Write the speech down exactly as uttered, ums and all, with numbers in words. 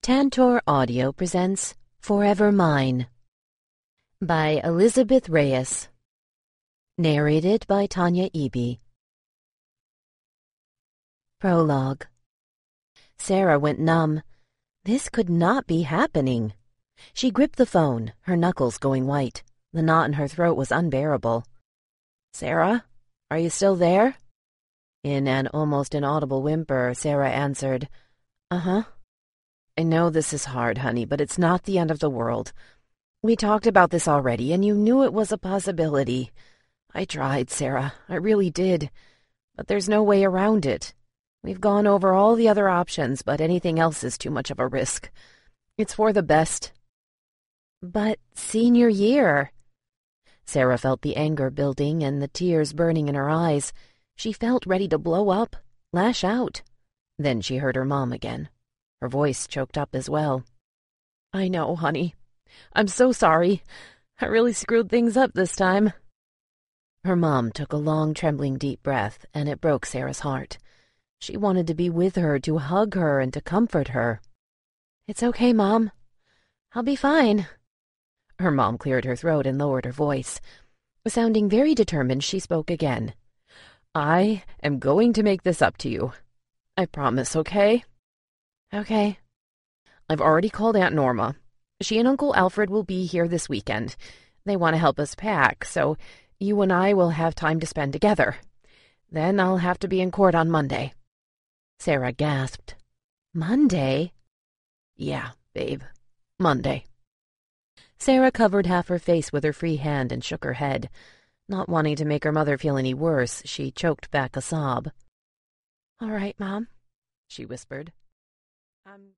Tantor Audio presents Forever Mine by Elizabeth Reyes. Narrated by Tanya Eby. Prologue. Sarah went numb. This could not be happening. She gripped the phone, her knuckles going white. The knot in her throat was unbearable. "Sarah, are you still there?" In an almost inaudible whimper, Sarah answered, "Uh-huh." "I know this is hard, honey, but it's not the end of the world. We talked about this already, and you knew it was a possibility. I tried, Sarah, I really did. But there's no way around it. We've gone over all the other options, but anything else is too much of a risk. It's for the best." "But senior year..." Sarah felt the anger building and the tears burning in her eyes. She felt ready to blow up, lash out. Then she heard her mom again. Her voice choked up as well. "I know, honey. I'm so sorry. I really screwed things up this time." Her mom took a long, trembling, deep breath, and it broke Sarah's heart. She wanted to be with her, to hug her, and to comfort her. "It's okay, Mom. I'll be fine." Her mom cleared her throat and lowered her voice. Sounding very determined, she spoke again. "I am going to make this up to you. I promise, okay?" "Okay." "I've already called Aunt Norma. She and Uncle Alfred will be here this weekend. They want to help us pack, so you and I will have time to spend together. Then I'll have to be in court on Monday." Sarah gasped. "Monday?" "Yeah, babe. Monday." Sarah covered half her face with her free hand and shook her head. Not wanting to make her mother feel any worse, she choked back a sob. "All right, Mom," she whispered. "I'm